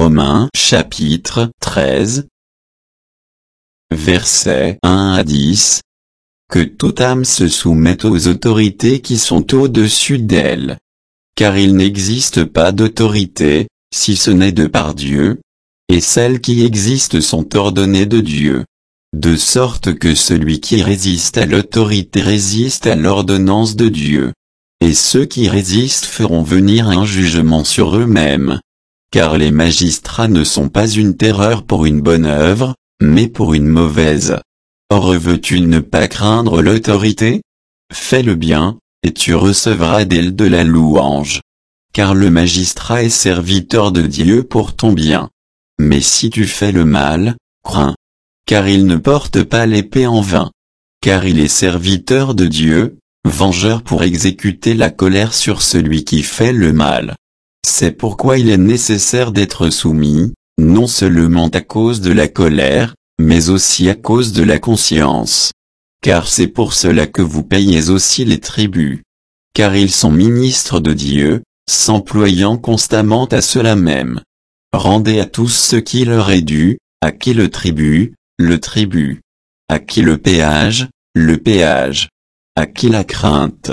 Romains chapitre 13, versets 1 à 10. Que toute âme se soumette aux autorités qui sont au-dessus d'elle. Car il n'existe pas d'autorité, si ce n'est de par Dieu, et celles qui existent sont ordonnées de Dieu. De sorte que celui qui résiste à l'autorité résiste à l'ordonnance de Dieu. Et ceux qui résistent feront venir un jugement sur eux-mêmes. Car les magistrats ne sont pas une terreur pour une bonne œuvre, mais pour une mauvaise. Or veux-tu ne pas craindre l'autorité? Fais le bien, et tu recevras d'elle de la louange. Car le magistrat est serviteur de Dieu pour ton bien. Mais si tu fais le mal, crains. Car il ne porte pas l'épée en vain. Car il est serviteur de Dieu, vengeur pour exécuter la colère sur celui qui fait le mal. C'est pourquoi il est nécessaire d'être soumis, non seulement à cause de la colère, mais aussi à cause de la conscience. Car c'est pour cela que vous payez aussi les tributs. Car ils sont ministres de Dieu, s'employant constamment à cela même. Rendez à tous ce qui leur est dû, à qui le tribut, à qui le péage, à qui la crainte,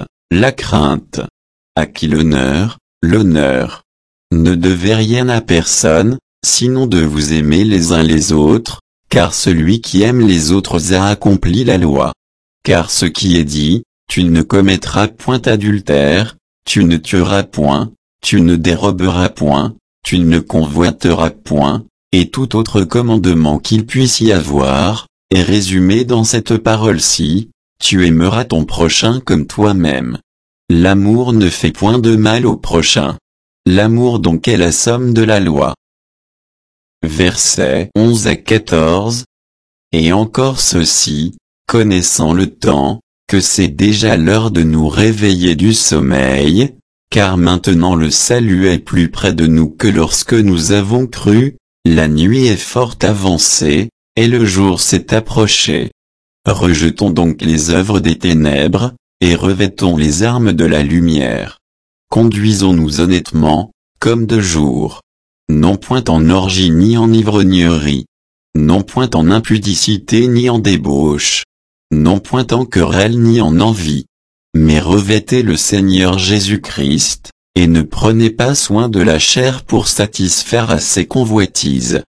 à qui l'honneur. Ne devez rien à personne, sinon de vous aimer les uns les autres, car celui qui aime les autres a accompli la loi. Car ce qui est dit, tu ne commettras point adultère, tu ne tueras point, tu ne déroberas point, tu ne convoiteras point, et tout autre commandement qu'il puisse y avoir, est résumé dans cette parole-ci, tu aimeras ton prochain comme toi-même. L'amour ne fait point de mal au prochain. L'amour donc est la somme de la loi. Versets 11 à 14. Et encore ceci, connaissant le temps, que c'est déjà l'heure de nous réveiller du sommeil, car maintenant le salut est plus près de nous que lorsque nous avons cru, la nuit est fort avancée, et le jour s'est approché. Rejetons donc les œuvres des ténèbres, et revêtons les armes de la lumière. Conduisons-nous honnêtement, comme de jour. Non point en orgie ni en ivrognerie. Non point en impudicité ni en débauche. Non point en querelle ni en envie. Mais revêtez le Seigneur Jésus-Christ, et ne prenez pas soin de la chair pour satisfaire à ses convoitises.